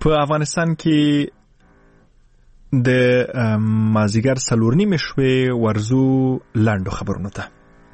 په افغانستان کې د مازیګر 4:30 شوې ورزو لاندو خبرونو ته.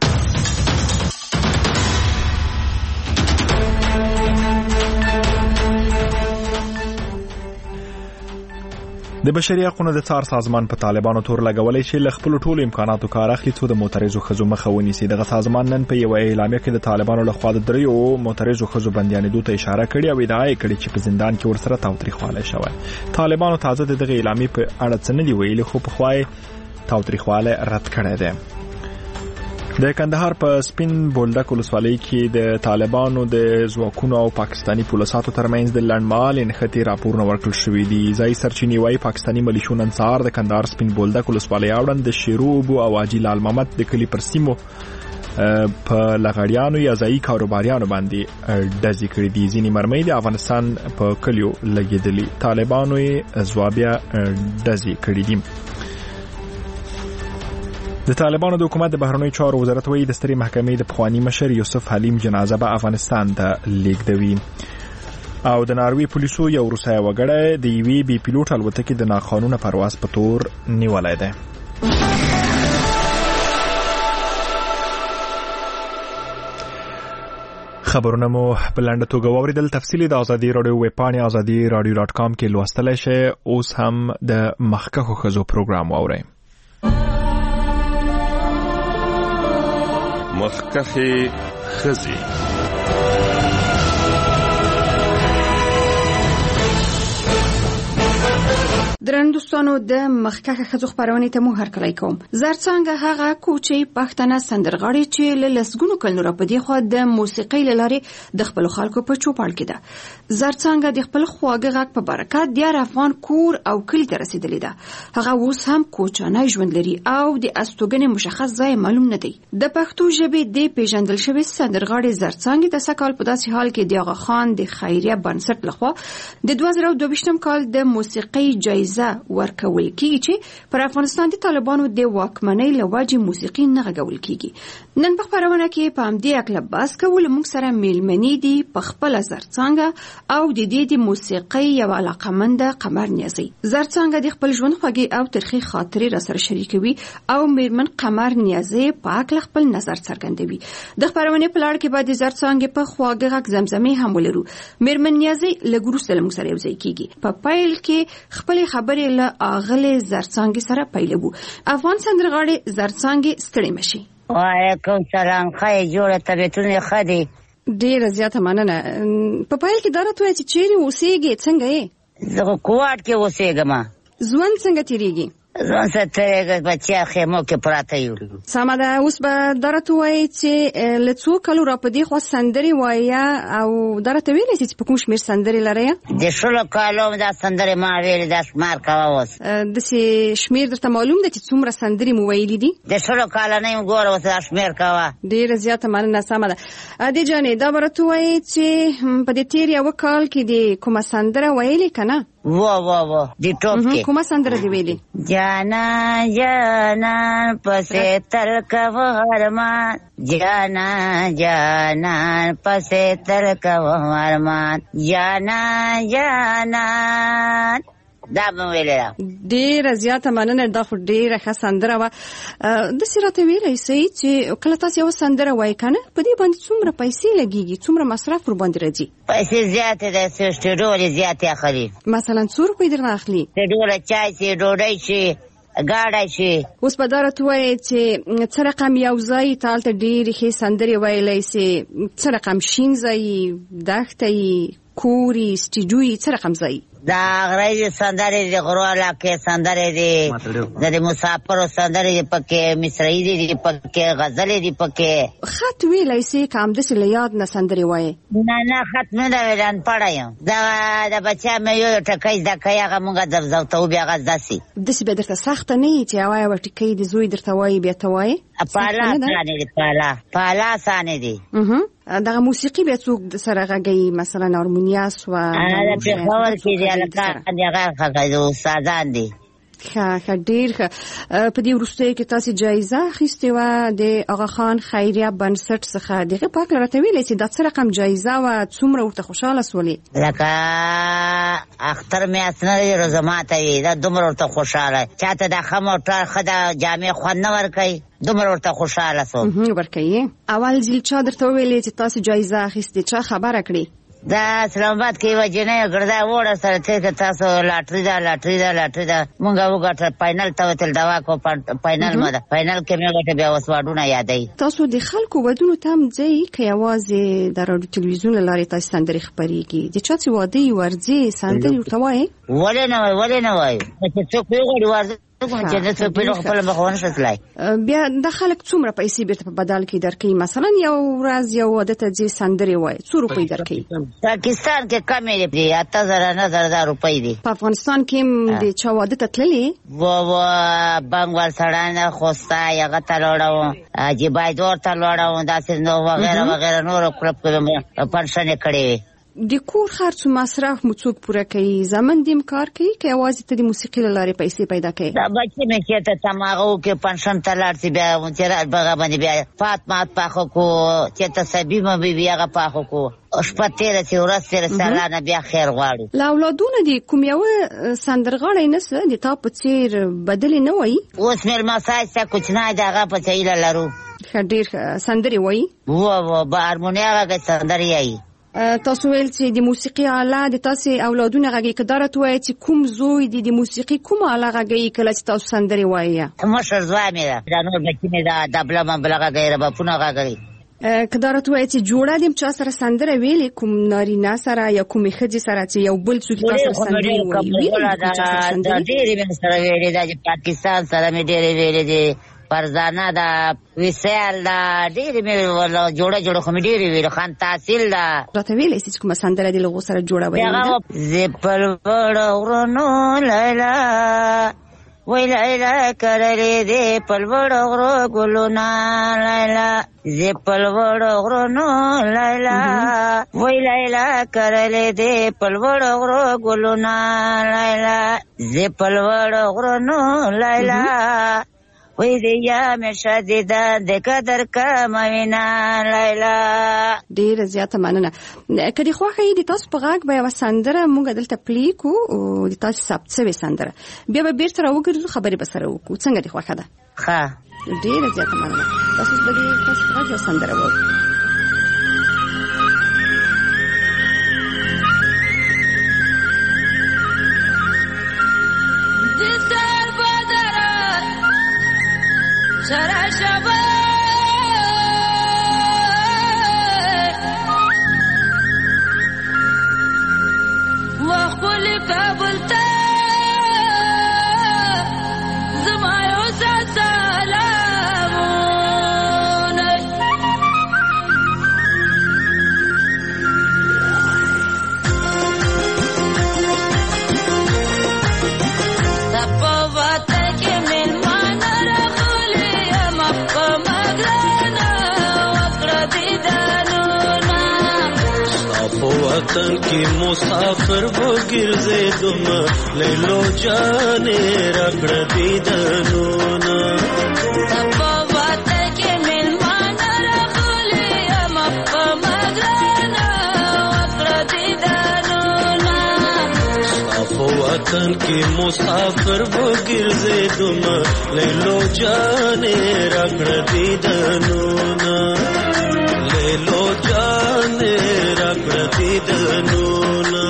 د بشري حقوقو د څار سازمان په طالبانو تور لګولې چې له خپل ټولو امکاناتو کار اخلي څو د معترضو ښځو مخه ونیسي. دغه سازمان نن په یو اعلامیه کې د طالبانو لخوا د دریو معترضو ښځو بندیانېدو ته اشاره کړې او ادعا یې کړې چې په زندان کې ورسره تاوتریخوالی شوی. طالبانو تازه دغه اعلامیه په اړه څه نه دي ویلي، خو پخوا یې تاوتریخوالی رد کړی دی. د کندهار په سپین بولدک ولسوالۍ کې د طالبانو د ځواکونو او پاکستاني پولیسو ترمنځ د لړمال نښتې راپورونه ورکړل شوي دي. ځای سرچینې وايي پاکستاني ملیشو نن سهار د کندهار سپین بولدک ولسوالۍ اړوند د شیروبو او حاجي لال محمد د کلي پر سیمو په لغړیانو یا ځایي کاروباریانو باندې ډزې کړې دي. ځینې مرمۍ د افغانستان په کلیو لګېدلي. طالبانو یې ځوابیا ډزې کړې دي. د طالبانو د حکومت د بهرنیو چارو وزارت وایي د سترې محکمې د پخواني مشر یوسف حلیم جنازه به افغانستان ته لیږدوي. او د ناروې پولیسو یو روسي وګړی د یوې بي پیلوټ الوتکې د ناقانونه پرواز په تور نیولی دی. خبرونه مو په لنډه توګه واوریدل. تفصیلی د ازادي رادیو ویب پاڼې azadi.radio.com کې لوستلی شئ. اوس هم د مخکښو ښځو پروګرام واورئ. مخکښې ښځې. درنو دوستانو، د مخکښه ښځو خپرونې ته مو هرکلی کوم. زرڅانګه هغه کوچی پښتنه سندرغاړې چې له لسګونو کلونو راپدې خوا د موسیقۍ له لارې د خپلو خلکو په چوپړ کې ده. زرڅانګه د خپل خواږه غږ په برکت د افغان کور او کلي ته رسېدلې ده. هغه اوس هم کوچنی ژوند لري او د استوګنې مشخص ځای معلوم نه دی. د پښتو ژبې د پیژندل شوی سندرغاړې زرڅانګه د سکهال په داسې حال کې د آغا خان د خیریه بنسټ لخوا د 2022 کال د موسیقۍ جایزه ورکول کیږي چې پر افغانستان د طالبانو د واکمنۍ له وجې موسیقي نه غږول کیږي. نن په خبرونه کې په همدې اکله بحث کول موږ سره میلمنې دي په خپل زرڅانګه او د دې د موسیقۍ یو علاقمنده قمر نیازی. زرڅانګه د خپل ژوند خوږې او ترخې خاطرې را سره شریکوي او میرمن قمر نیازی په اکله خپل نظر څرګندوي. د خبرونه په لړ کې بعد زرڅانګه په خواږه غږ زمزمې هم ولرو. میرمن نیازی له ګورو سره موږ سره یو ځای کیږي. په پایل کې خپل خبرې له اغله زرڅانګه سره پیلوو. افغان سندرغاړي زرڅانګه ستړي مشي. وعلیکم سلام. خیر جوړه طبیعتونه خدي. ډیره زیاته مننه. په پایل کې درته وایي چې چیرې اوسېږي، څنګه یې؟ زه کوټ کې اوسېږم. ژوند څنګه تیریږي؟ ځان سترګې بچیا خیمو کې پراته یو. سمه ده. اوس به درته وایي چې له څو کلو راپدې خوا سندرې وایه او درته ویلی چې په کوم شمېر سندرې لرئ؟ د 16 کالو دا سندرې ما ویلې، دا شمار کوه. اوس داسې شمېر درته معلوم ده چې څومره سندرې مو ویلي دي؟ د 16 کاله نه یم ګوره، اوس دا شمېر کوه. ډېره زیاته مننه. سمه ده. ادې جانې دا به راته وایي چې په دې تېر یوه کال کې د کومه سندره ویلې که نه؟ وا دی ټوپ کې کومه سندره دی ویلې؟ جانا جانا پسې تر کوه ارمان، جانا جانا پسې تر کوه ارمان، جانا جانا. دا به ویلې. ډېره زیاته مننه. دا خو ډېره ښه سندره وه. داسې راته ویلی سئ چې کله تاسو یوه سندره وایي که نه، په دې باندې څومره پیسې لګېږي، څومره مصرف ورباندې راځي؟ پیسې زیاتې ده، سټډیو ولې زیاتې اخلي. مثلا څو روپۍ درنه اخلي؟ سټډیو چای شي، ډوډۍ شي، ګاډی شي. اوس به دا راته وایي چې څه رقم یو ځای ته هلته ډېرې ښې سندرې ویلی سي، څه رقم شین ځای، دښته یي، کور یي، سټډیو یي، څه رقم ځای؟ دا غرایي سندرې دي، غرو علاقې سندرې دي، د مسافرو سندرې دي پکې، مصرعي دي پکې، غزلې دي پکې. خط ویلی سي که همداسې له یاد نه سندرې وایې؟ نه خط نه ده ویلی، انپړه یم. د بچیا مې یو ټکی زده کوي، هغه مونږ زوتو بیا هغه زده سي. داسې بیا درته سخته نه وي چې یوه ټکی د زوی درته وایي بیا ته وایې؟ پالا سانې دي، پالا سانې دي. دغه موسیقي بیا څوک سره غږوي؟ مثلا هارمونیا سوه؟ د پېښور کې دي هلکان دي، هغه استادان دي. ښه ډیر ښه. په دې وروستیو کې تاسو جایزه اخیستې وه د آغا خان خیریه بنسټ څخه. دغه په هکله راته ویلی چې دا څه رقم جایزه وه، څومره ورته خوشحاله سولې؟ لکه اختر میاشت نه دی روزه ماته وي، دا دومره ورته خوشحاله. چاته دا ښه موټر ښه دا جامې خوند نه ورکوي، دومره ورته خوشحاله سوم. ورکوي. اول ځل چا درته وویلې چې تاسو جایزه اخیستې؟ چا خبره کړې؟ دا اسلام آباد کې یوه جنۍ ګرده وړه سره چې تاسو لاټري ده مونږ وګټل، فاینل ته وتل دوا کو فاینل مده فاینل کې مې وګټه بیا وسوادونه یادای. تاسو د خلکو ودونو ته هم ځئ که یوازې د راډیو تلویزیون له لارې تاسو سندرې خپرېږي؟ د چا چې واده یې ورځې سندرې ورته وایې؟ ولې نه وایو چې څوک وغواړي ورځه بیا د خلک څومره پیسې بیرته په بدل کې درکوي؟ مثلا یو ورځ یو واده ته ځي سندرې وایي، څو روپۍ درکوي؟ پاکستان کې کمې دي، 8000 روپۍ دي. په افغانستان کې هم د چا واده ته تللې؟ بنګوال سړانه خوستا یغه ته لوړم، حاجي بایدور ته لوړم، داسې نو وغیره نور کلب کې پنشنې کړې. د کور خرڅ او مصرف مو څوک پوره کوي؟ زمن دیم کار کوي که یوازې ته د موسیقي له لارې پیسې پیدا کوي؟ دا بچې مې کېته تماغه وکړې پنشن ته لاړ شي، بیا چې بغه باندې بیا فاطمات پاخه کو، چې ته سبي مې بي هغه پاخه کو، شپه تېره چې ورځ تېره سالانه بیا خیر غواړو. له اولادونه دي کوم یوه سندرغاړی نسته د تا په څېر بدلې نه وایي؟ اوس مې لمسی سته کوچنی د هغه په څه هیله لرو. ښه ډېر سندرې وایي؟ به هارموني هغه سندرې وایي. تاسو ویل چې د موسیقي آله د تاسې اولادونه غږی، که دا راته وایي چې کوم زوی د موسیقي کومه آله غږی کله چې تاسو سندرې وایي؟ مشر زوی مې ده، دا نور بچي مې ده، دبله مبله غږی، ربابونه غږی. که دا راته وایي چې جوړه دې چا سره سندره ویلې، کوم نارینه سره یا کومې ښځې سره چې یو بل څوک تا سره سندرې وایي؟ ډېرې مې سره ویلې ده، چې پاکستان سره مې ډېرې ویلې دي، فرزانه ده، وسیل ده، ډېرې مې جوړه خو مې ډېرې ویلې، خان تحصیل ده. راته ویلی چې کومه سندره دې له هغو سره جوړه ویلې ده؟ زه په لوړو غرونو لیلا وای لیلا کرلې دې په لوړو غرو ګلونه لیلا، زه په لوړو غرونو لیلا وای لیلا کرلې دې په لوړو غرو ګلونه لیلا، زه په لوړو غرونو لیلا وای دې یا مې شدیده د قدر کموینه لیلا. ډېره زیاته مننه. که دې خوښه وي د تاسو په غږ به یوه سندره موږ دلته پلی کړو، د تاسو ثبت شوې سندره، بیا به بیرته راوګرځو، خبرې به سره وکړو. څنګه دې خوښه ده؟ ښه، ډېره زیاته مننه. تاسو به د تاسو په غږ یوه سندره واورئ. سرا شبا مخبول کابل تا زمایو سا سلامون تپو باتا کے ملمان وطن کی مسافر وہ ګرځېدم لیلو جانې راکړه دیدنونه په وطن کې مېلمانه راغلي یم په مګرانه وکړه دیدنونه په وطن کی مسافر وہ ګرځېدم لیلو جانې راکړه دیدنونه لیلو جانې راکړه دیدنونه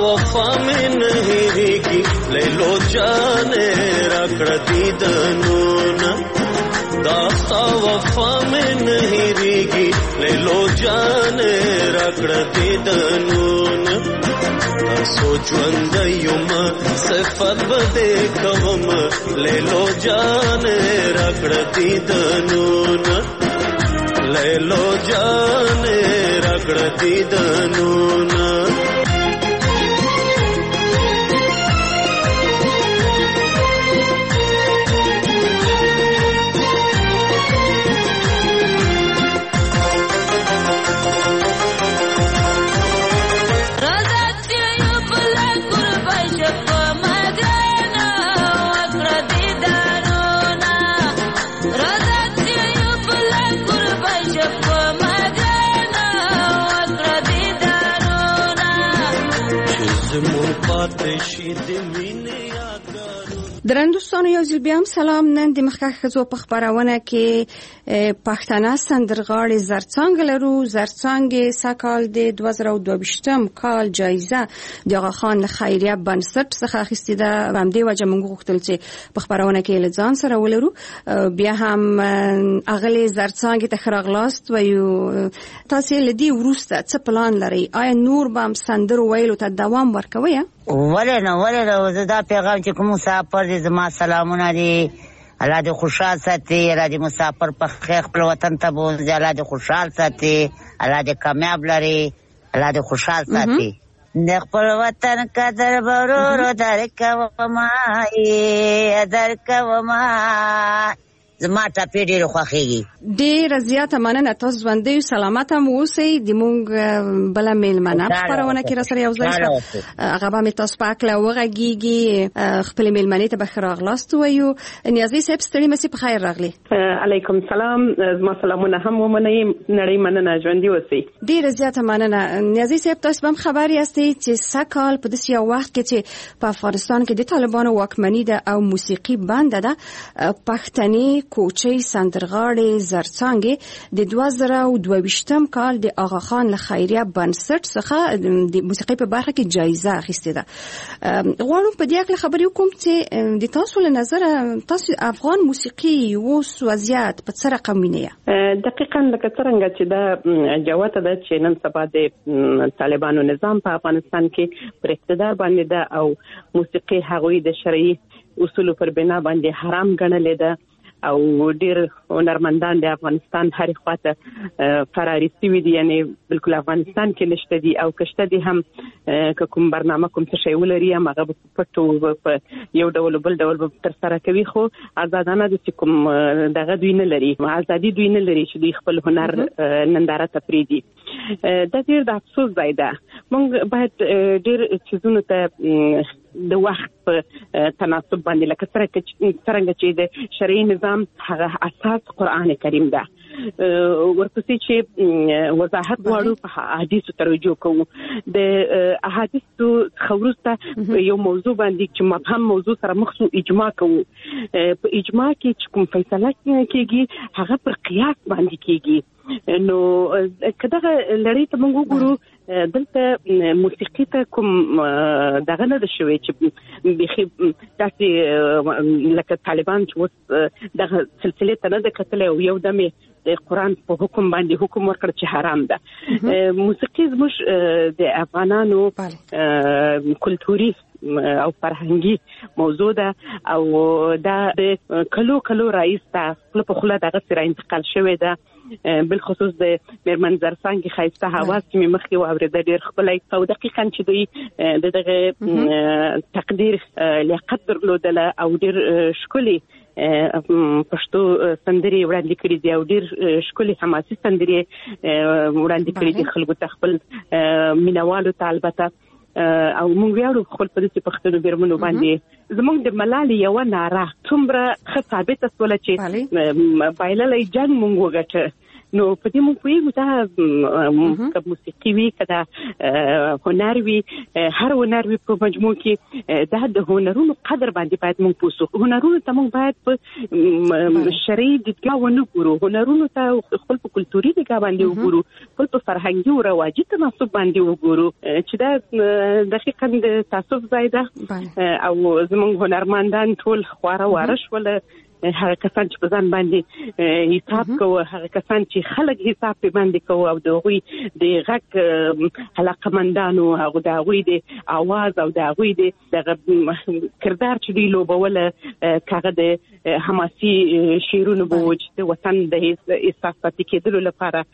وفا مې نه هېرېږي لیلو جانې راکړه دیدنونه دا ستا وفا مې نه هېرېږي لیلو جانې راکړه دیدنونه تاسو ژوندی یم صفت به دې کوم لیلو جانې راکړه دیدنونه لیلو جانې راکړه دیدنونه درندوستانو یو ځل بیا هم سلام. نن د مخکښ ښځو په خپرونه کې پښتانه سندرغاړې زرڅانګه لرو. زرڅانګې سږکال د 2022 کال جایزه د آغا خان خیریه بنسټ څخه اخیستې ده. په همدې وجه موږ غوښتل چې په خپرونه کې له ځان سره ولرو. بیا هم اغلې زرڅانګې ته ښه راغلاست وایو. تاسې له دې وروسته څه پلان لرئ؟ آیا نور به هم سندرو ویلو ته دوام ورکوئ؟ ولې نه زه دا پیغام چې کوم مسافر دي زما سلامونه دي. الله دې خوشحال ساتي. الله دې مسافر په خیر خپل وطن ته بوځي. الله دې خوشحال ساتي. الله دې کامیاب لري. الله دې خوشحال ساتي. د خپل وطن قدر ورورو درکوما زما ټاپې ډېرې خوښېږي. ډېره زیاته مننه. تاسو ژوندی سلامت هم اوسئ. د موږ بله مېلمنه په خپرونه کې راسره یو ځای شوه. هغه به مې تاسو په هکله وغږېږي. خپلې مېلمنې ته به ښه راغلاست ووایو. نیازي صاحب ستړي مسې په خیر راغلې. علیکم سلام. زما سلامونه هم ومنئ. نړۍ مننه. ژوندي اوسئ. ډېره زیاته مننه. نیازي صاحب تاسو به هم خبر یاستئ چې سږکال په داسې یو وخت کې چې په افغانستان کې د طالبانو واکمني ده او موسیقي بنده ده، پښتني کوچۍ سندرغاړې زرڅانګې د 2022 کال د آغا خان خیریه بنسټ څخه د موسیقۍ په برخه کې جایزه اخیستې ده. غواړم په دې اړه خبرې وکړم چې د تاسو له نظره تاسو افغان موسیقي اوس وضعیت په څه رقم وینئ؟ دقیقاً لکه څرنګه چې دا جوته ده چې نن سبا د طالبانو نظام په افغانستان کې پر اقتدار باندې ده او موسیقي هغوی د شرعي اصولو پر بنا باندې حرام ګڼلې ده او ډیر هنرمندان د افغانستان هرې خواته فراري سوي دي. یعنی بالکل افغانستان کې نشته دي او کشته دي هم که کوم برنامه کوم څه شی ولري هم هغه په پټو په یو ډول بل ډول تر سره کوي. خو آزادانه د کوم دغه دوی نه لري. ازادي دوی نه لري چې دوی خپل هنر ننداره ته پریږدي. دا ډیر د افسوس ځای ده. موږ باید ډیر چیزونو ته د وخت په تناسب باندې لکه څرنګه چې د شرعي نظام هغه اساس قرآن کریم ده، ورپسې چې وضاحت غواړو په احادیثو توجه کوو. د احادیثو خورسته یو موضوع باندې چې مفهوم موضوع سره مخ شو اجماع کوو. په اجماع کې چې کوم فیصله کېږي هغه پر قیاس باندې کېږي. نو کداغه لړۍ ته موږ وګورو دلته موسیقي ته کوم دغه نه شوي چې بخي تاسو لکه طالبان چې وس دغه سلسله ته نه د کتل او یو دمه د قرآن په حکم باندې حکم ورکړ چې حرام ده. موسیقي زموږ د افغانانو کلتوري او فرهنګي موضوع ده او دا د کلو رئیس ته په خله دغه سره انتقال شوی ده. بالخصوص د میرمن زرڅانګې ښایسته حواس چې مخکې واورېده ډېر ښکلی او دقیقاً چې دوی دغه تقدیر لیاقت درلودله او ډېر ښکلي پښتو سندرې وړاندې کړي دي او ډېر ښکلي حماسي سندرې وړاندې کړي دي خلکو ته، خپل مینوالو ته. البته او موږ ویاړو خپل په دې پښتنو بیرمنو باندې زموږ د ملالۍ یو ناره څومره ښه ثابته شوله چې بایللې جنګ موږ وګټه. نو په دې موږ پوهیږو دا که موسیقي وي که دا هنر وي هر هنر وي په مجموع کې دا د هنرونو قدر باندې باید موږ پوه شو. هنرونو ته موږ باید په شرعي دیدګاه ونه ګورو، هنرونو ته خپل په کلتوري دیدګاه باندې وګورو، خپل په فرهنګي او رواجي تناسب باندې وګورو چې دا دقیقاً د تعصب ځای ده او زموږ هنرمندان ټول خواره واره شول. هغه کسان چې په ځان باندې حساب کوي، هغه کسان چې خلک حساب په باندې کوي او د هغوی د غږ علاقمندانو، هغه د هغوی د आवाज او د هغوی د کردار چې دوی لوبوله کاغه د حماسي شعرونو به و چې د وطن د احساساتي کېدلو لپاره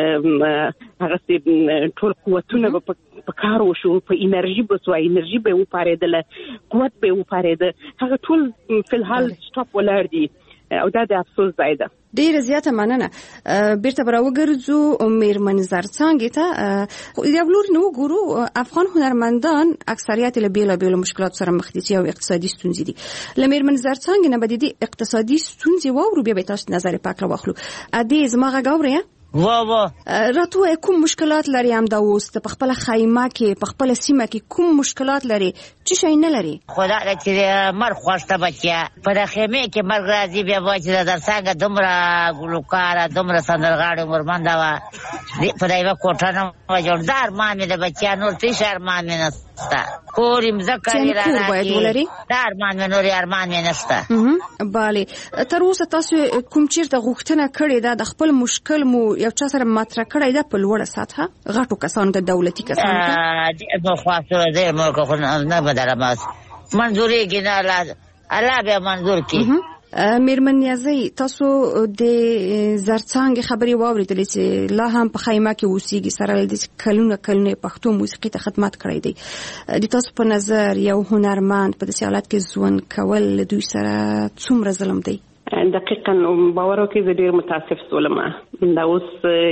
هغه ټول قوتونه به په کار وشو، په انرژي به سوه، انرژي به وپارېدله، قوت به وپارېده، هغه ټول فلحال سټاپ ولاړ دي او دا د افسوس ځای ده. ډیره زیاته مننه. بیرته به راوګرځو میرمن زرڅانګې ته. یو لور نو ګورو افغان هنرمندان اکثریت له بیلابیلو مشکلات سره مخ دي او اقتصادي ستونزې دي. له میرمن زرڅانګې نه به د اقتصادي ستونزې واورو، بیا به تاسو نظر پاک راوخلو. ادي زما غږ اورئ؟ راتو کوم مشکلات لري هم دا اوس په خپل خیمه کې په خپل سیمه کې کوم مشکلات لري چې شي نه لري؟ خدا دې چې مر خوشته بچیا په خیمه کې مرګ راځي بیا وای چې در څنګه دومره ګلوکار دومره سندرغاړي مرمنده وا په دایو کوټه نه جوړدار ما مې د بچیا نور څه شرمان نه نستا کوریم ذکر راځي دار مان مې نور ارمان مې نستا. bale تر اوسه تاسو کوم چیرته غوښتنه کړې ده د خپل مشکل مو یو چا سره مطرح کړی ده په لوړه سطحه غټو کسانو ته، دولتي کسانو ته؟ په خاصه د ملک خو نه بدره ماس منظوري کې نه الله به منظور کې. میرمن نیازی تاسو د زرڅانګې خبرې واورېدلې چې لا هم په خیمه کې اوسېږي، سره د کلونه پښتو موسیقي ته خدمت کړی دی. د تاسو په نظر یو هنرمند په داسې حالت کې ژوند کول له دوی سره څومره ظلم دی؟ دقیقاً باور وکړئ زه ډېر متاسف شولم دا اوس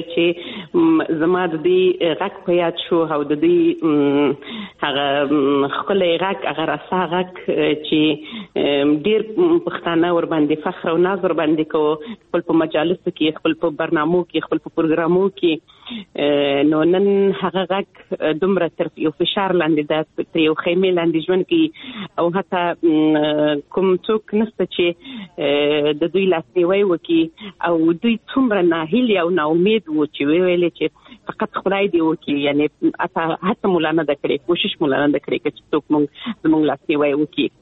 چې زما د دې غږ په یاد شو او د دې هغه ښکلی غږ هغه رسا غږ چې ډېر پښتانه ورباندې فخر او ناز ورباندې کوو خپل په مجالسو کې، خپل په برنامو کې، خپل په پروګرامو کې. نو نن هغه غږ دومره تر یو فشار لاندې ده، تر یو خیمې لاندې ژوند کوي او حتی کوم څوک نشته چې د دوی لاسنیوی وکړي او دوی څومره ناهیلي او ناامید وو چې ویلې چې فقط خدای دې وکړي، یعنی حتی مولا نه ده کړې، کوشش مولا نه ده کړې چې څوک زموږ لاسنیوی وکړي.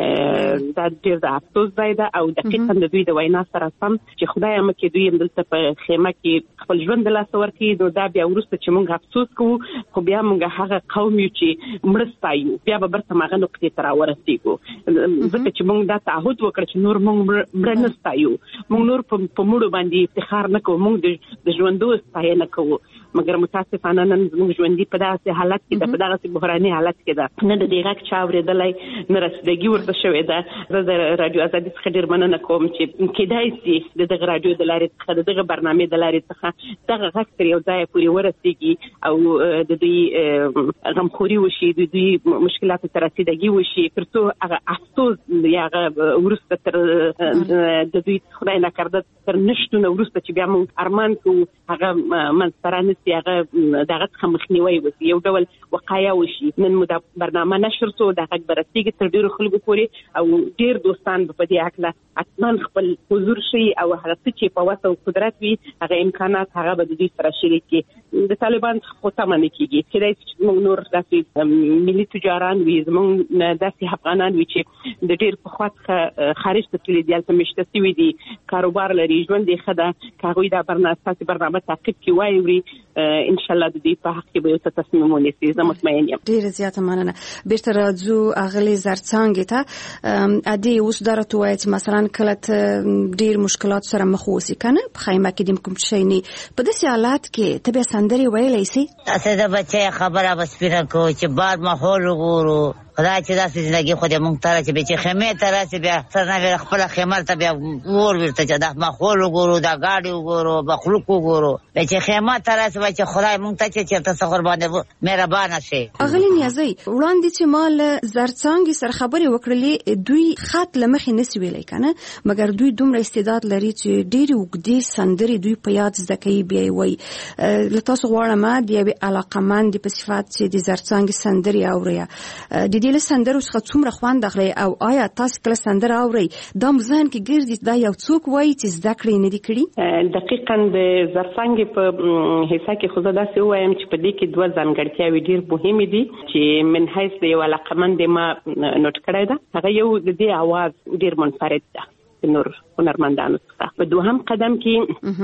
دا ډېر د افسوس ځای ده او دقیقاً د دوی د وینا سره سم چې خدای مکې دوی همدلته په خیمه کې خپل ژوند د لاسه ورکړي. نو دا بیا وروسته چې موږ افسوس کوو خو بیا موږ هغه قوم یو چې مړه ستایو، بیا به برته هغه نقطې ته راورسېږو ځکه چې موږ دا تعهد وکړ چې نور موږ مړه نه ستایو، موږ نور په مړو باندې افتخار نه کوو، موږ د ژوندو ستاینه کوو. مګر متاسفانه نن زموږ ژوندي په داسې حالت کې ده، په دغسې بحراني حالت کې ده، نه د دې غږ چا اورېدلی نه رسیدګي ورته شوې ده. زه د راډیو ازادي څخه ډېر مننه کوم چې کېدای شي د دغه راډیو د لارې څخه د دغه برنامې د لارې څخه دغه غږ تر یو ځایه پورې ورسېږي او د دوی غمخوري وشي، د دوی مشکلاتو ته رسیدګي وشي، تر څو هغه افسوس یا هغه وروسته تر د دوی خدای نکرده تر نشتونه وروسته چې بیا موږ ارمان کوو هغه منځته رانسي، هغه دغه څخه مخنیوی وشي، یو ډول وقایه وشي. نن مو دا برنامه نشر شو، دا غږ به رسېږي تر ډېرو خلکو پورې او ډېر دوستان به په دې هکله حتما خپل حضور شي او هغه څه چې په وس او قدرت وي هغه امکانات هغه به د دوی سره شریک کړي. د طالبان څخه خو تمه نه کېږي، کېدای شي چې موږ نور داسې ملي تجاران وي، زموږ داسې افغانان وي چې د ډېر پخوا څخه خارج ته تللي دي، هلته مېشته سوي دي، کاروبار لري، ژوند یې ښه ده. که هغوی دا ستاسې برنامه تعقیب کړي واوري انشاءالله د دوی په حق کې به یو څه تصمیم ونیسي، زه مطمئن یم. ډېره زیاته مننه. بیرته راځو اغلې زرڅانګې ته. ادي اوس دا راته وایي چې مثلا کله ډېر مشکلات سره مخ اوسې که نه په خیمه کې د کوم شی نه په داسې حالات کې ته بیا سندرې ویلی سي؟ داسې د بچی خبره به سپینه کوو چې باد ماحول وګورو، خدای چې داسې زندګي خو دې مونږ ته راشي بیا چې خیمې ته راشي بیا سر نه بیا خپله خیمه ته بیا اور ورته چې دا ماحول وګورو دا ګاډي وګورو مخلوق وګورو بیا چې خیمه ته راشي بیا چې خدای مونږ ته چې چېرته څه قربانې مهربانه شي. اغلې نیازۍ وړاندې چې ما له زرڅانګې سره خبرې وکړلې دوی خط له مخې نسي ویلی که نه مګر دوی دومره استعداد لري چې ډېرې اوږدې سندرې دوی په یاد زده کوي بیا یې وایي. له تاسو غواړم د یوې علاقمندې په صفت چې د زرڅانګې سندرې اورئ د دې له سندرو څخه څومره خوند اخلئ او آیا تاسو کله سندره اورئ دا مو ذهن کې ګرځي دا یو څوک وایي چې زده کړې نه دي کړي؟ دقیقاً د زرڅانګې په حصه کې خو زه داسې ووایم چې په دې کې دوه ځانګړتیاوې ډېر مهمې دي چې من حیث د یو علاقمندې ما نوټ کړی ده. هغه یو د دې اواز ډېر منفرد ده نور هنرمندانو څخه. په دوهم قدم کې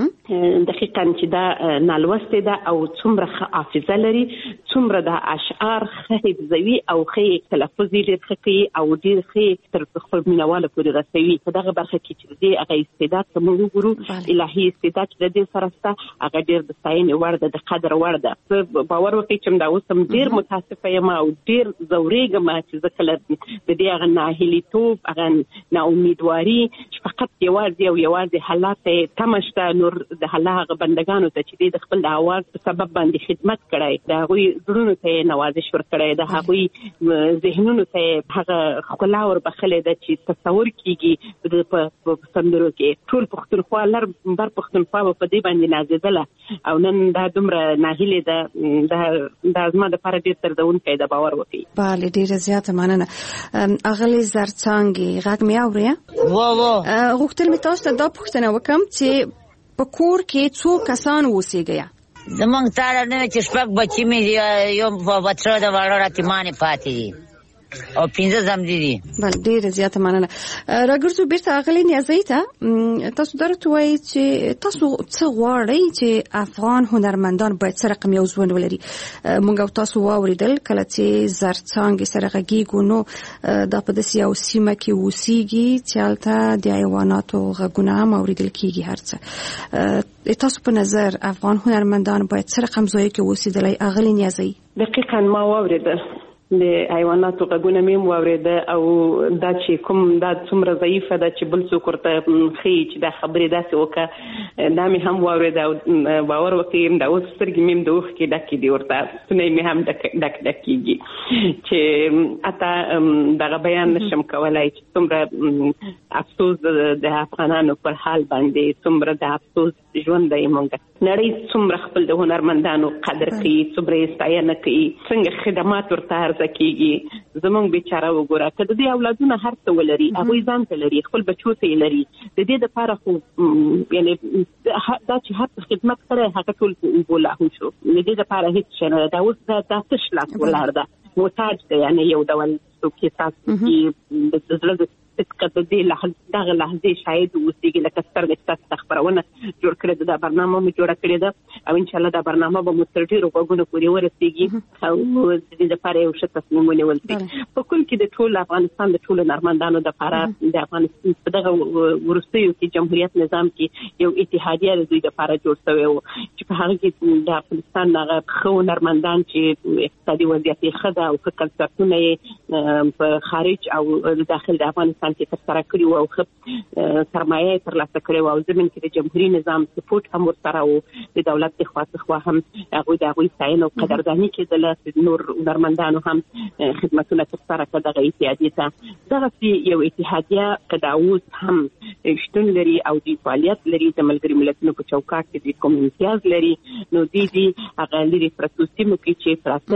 دقیقاً چې دا نالوستې ده او څومره ښه حافظه لري څومره د اشعار ښه حفظوي او ښه تلفظ یې ډېر ښه کوي او ډېر ښه تر خپل مینوالو پورې رسوي. په دغه برخه کې چې د دې هغه استعداد ته موږ وګورو الهي استعداد چې د دې سره شته هغه ډېر د ستاینې وړ ده د قدر وړ ده. باور وکړئ چې دا اوس هم ډېر متاسفه یم او ډېر ځورېږم چې زه کله د دې هغه ناهیلیتوب هغه ناامیدواري چې فقط یوازې حالات تمه شته نور د الله هغه بندګانو ته چې د خپل د اواز په سبب باندې خدمت کړی د هغوی زړونو ته نوازش ورکړی د هغوی ذهنونو ته هغه ښکلا وربخلې ده چې تصور کېږي په سندرو کې. ټول پښتونخوا لر بر پښتونخوا په دې باندې نازېدله او نن دا دومره ناهیلې ده دا زما دپاره ډېر دردونکی ده باور وکړي. بله ډېره زیاته مننه. اغلې زرڅانګې غږ مې اورئ؟ غوښتل مې تاسو ته دا پوښتنه وکړم چې په کور کې څو کسان اوسېږئ؟ زمونږ سره نه چې شپږ بچي مې یو بچه د واړه راتیمانې پاتې دي او 15 زمدي دي. بل ډېر زیاته مننه. راګرځو بیرته اغلې نیازۍ ته تاسو درته وایي چې تاسو څه غواړئ چې افغان هنرمندان باید څه رقم یو ژوند ولري. موږ او تاسو واورېدل کله چې زرڅانګې سره غږیږو نو دا په داسې یو سیمه کې اوسېږي چې هلته د حیواناتو غږونه هم اورېدل کېږي هر څه. تاسو په نظر افغان هنرمندان باید څه رقم ځای کې اوسېدلی اغلې نیازۍ؟ دقیقاً ما واورېدل د حیواناتو غږونه مې واورېده او دا چې کوم دا څومره ضعیفه ده چې بل څوک ورته ښیي چې دا خبرې داسې وکړه دا مې هم واورېده او باور وکړئ دا اوس سترګې مې هم د اوښکې ډکې دي ورته ستونی مې هم ډک کېږي چې حتی دغه بیان نشم کولی چې څومره افسوس د افغانانو پر حال باندې څومره د افسوس ژوند دی. موږ نړۍ څومره خپل د هنرمندانو قدر کوي څومره یې ستاینه کوي څنګه خدمات ورته عرضه کېږي. زموږ بیچاره وګوره که د دې اولادونه هر څه ولري هغوی ځان ته لري خپل بچو ته یې لري د دې دپاره خو یعنې دا چې هر څه خدمت کړی هغه ټول بولاهو شو د دې دپاره هېڅ شی نه ده. دا اوس دا تش لاس ولاړ ده محتاج ده یعنې یو ډول څوک یې تاسو کې د زړه د دغه لحظې شاید اوسېږي لکه سترګې ستاسو ته خپرونه جوړ کړې ده دا برنامه مو جوړه کړې ده او انشاءالله دا برنامه به مو تر ډېرو غوږونو پورې ورسېږي او د دې دپاره یو ښه تصمیم ونیول شي. په کل کې د ټول افغانستان د ټولو هنرمندانو دپاره د افغانستان په دغه وروستیو کې جمهوریت نظام کې یو اتحادیه د دوی دپاره جوړ شوی و چې په هغه کې د افغانستان هغه ښه هنرمندان چې اقتصادي وضعیت یې ښه ده او ښه کنسرتونه یې په خارج او داخل د افغانستان کې ترسره کړي وو او ښه سرمایه یې ترلاسه کړې وه او زمین کې د جمهوري نظام سپورټ هم ورسره و د دولت د خوا څخه هم هغوی د هغوی ستاینه او قدرداني کېدله نور هنرمندانو هم خدمتونه ترسره کړه دغه اتحادیې ته. دغسې یو اتحادیه که دا اوس هم شتون لري او دوی فعالیت لري د ملګري ملتونو په چوکاټ کې دوی کوم امتیاز لري نو دوی هغه لرې پرتو سیمو کې چې پراته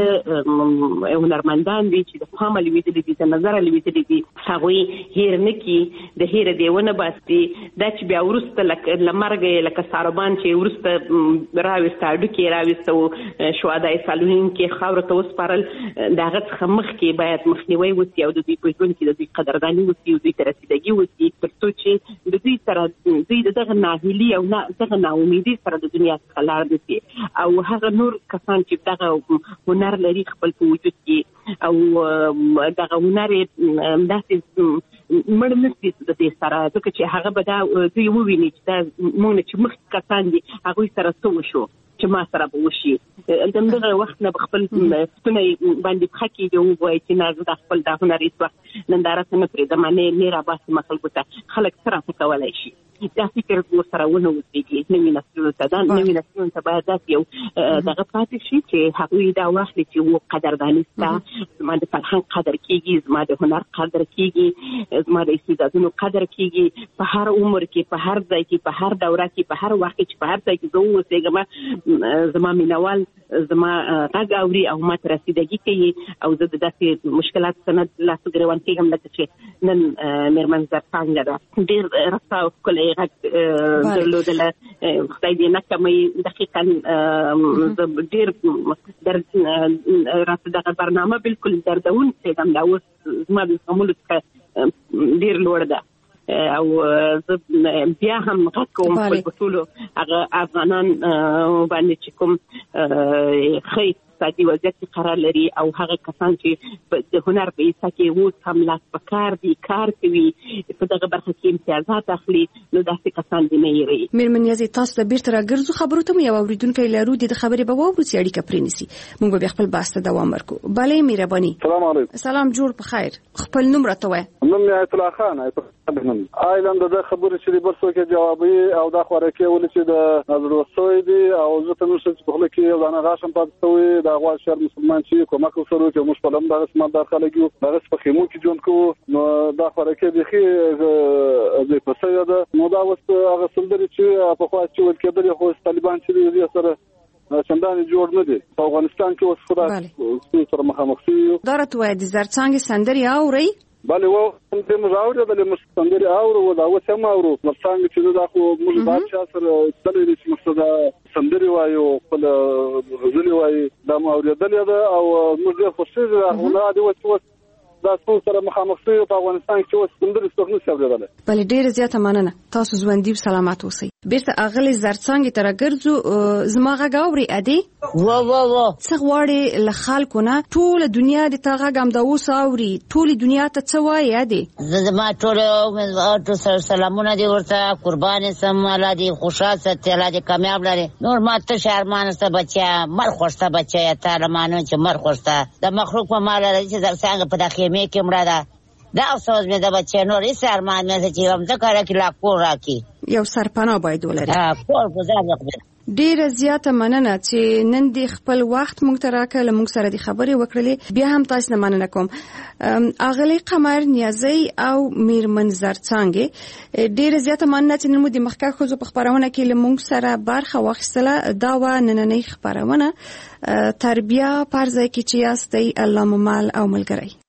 هنرمندان دي چې د پامه لوېدلي دي د نظره لوېدلي دي هغوی هیر نه کي د هیره دیونه باسي دا چې بیا وروسته له مرګه لکه ساربان چې وروسته راوسته اډوکې راوسته شهدای صالحین کې خاورو ته وسپارل د هغه څخه مخکې باید مخنیوی وسي او د دوی په ژوند کې د دوی قدرداني وسي او دوی ته رسیدګي وسي تر څو چې د دوی سره دوی د دغه ناهیلي او دغه ناامیدي سره د دنیا څخه لاړ نشي او هغه نور کسان چې دغه هنر لري خپل په وجود کې او دغه هنر داسې مړ نشي د دې سره ځکه چې هغه به دا دوی وویني چې دا موږ چې مخکې کسان دي هغوی سره څه وشو چې ما سره به وشي. دغه وخت نه خپل ستونی باندې پخکې دی وایي چې نه زه د خپل د هنري وخت ننداره نه پرېږدم، نه راباسم خلکو ته، خلک څه راته کولی شي. دا فکر ورسره ونه اوسېږي. نوي نسلونو ته باید داسې یو دغه پاتې شي چې هغوی دا واخلي چې و قدرداني سته، زما د فرهنګ قدر کېږي، زما د هنر قدر کېږي، زما د استعدادونو قدر کېږي. په هر عمر کې، په هر ځای کې، په هر دوره کې، په هر وخت کې چې په هر ځای کې زه واوسېږم، زما مینوال زما غږ اوري او ما ته رسیدګي کوي او زه د داسې مشکلات څخه نه لاس ګرېوان کېږم لکه چې نن مېرمن زرڅانګه ده. ډېر رسا او ښکلی غږ درلودله، خدای دې نه کموي. دقیقا ډېر درد راته دغه برنامه بالکل دردونکې ده، دا اوس زما د زغملو څخه ډېر لوړ ده او زه بیا هم غږ کوم خپل په ټولو هغه افغانان باندې چې کوم ښه اقتصادي وضعیت کې قرار لري او هغه کسان چې د هنر په حصه کې اوس هم لاس په کار دي، کار کوي، په دغه برخه کې امتیازات اخلي، نو داسې کسان دې نه هېروي. مېرمن نیازي، تاسو ته بیرته راګرځو. خبرو ته مو یو اورېدونکی لرو، د خبرې به واورو چې اړیکه پرېنیسي. موږ به بیا خپل بحث ته دوام ورکړو. بلې مهرباني. سلام علیکم. سلام، جوړ په خیر. خپل نوم راته وایه. نوم یې آیت الله خان. آیلند د خبرې چې بل څوک جوابوي او دا خوراکي ولې چې د نظر دي او زه ته نشم چې په خله کې یو دانه غاشم پاتې شوی د افغان شهر مسلمان چې کومک وسره چې موږ په لم دغه سم د خلک یو دغه په خیمو کې ژوند کوو، نو دا خوراکي د خې د پسې ده. نو دا وس هغه سندري چې په خوا چې ول کېدل خو طالبان چې دې سره څنګه جوړ نه دي په افغانستان کې اوس خدای سره مخامخ شي. دا راته وایي د زرڅانګې سندري اوري؟ بله و دې موږ اورېدلې، موږ سندرې اورو، دا اوس هم اورو. زرڅانګې چې دا خو موږ دا چا سره تللی چې موږ دا سندرې وایو، خپل غزلې وایي، دا مو اورېدلې ده او موږ ډېر خوښېږو. هغه دې اوس دا څو سره مخامخ شوي په افغانستان کې اوس سندرې څوک نشي اورېدلی. بله، ډېره زیاته مننه. تاسو ژوندي او سلامت اوسئ. بیرته اغلې زرڅانګې ته راګرځو. زما غږ اورې ادې؟ څه غواړې له خلکو نه؟ ټوله دنیا دې تا غږ همدا اوس اوري، ټولې دنیا ته څه وایې ادې؟ زما ټول سلامونه دي ورته، قربان سم، الله دې خوشحال ساتي، الله دې کامیاب لري. نور ما تش ارمان سته بچیا، مر خوشته بچیا، تعالی مانو چې مر خوشته د مخلوق په مال لري چې زرڅانګه په داخله مې کې مړه ده. دا افسوس مې د بچی نور هیڅ ارمان مې چې هم ځکه راکړي لا کور راکړي، یو سرپناه باید ولري. کور ګزار وکړي. ډیره زیاته مننه چې نن دې خپل وخت موږ ته راکړ، موږ سره دې خبرې وکړلې. بیا هم تاسو نه مننه کوم. اغلی قمر نیازی او میرمن زرڅانګې، ډیره زیاته مننه چې نن مو د مخکښ ښځو په خپرونه کې له موږ سره برخه واخیستله. دا وه نننۍ خپرونه. تربیه پر ځای کې چې یاستئ، الله مو مل او ملګری.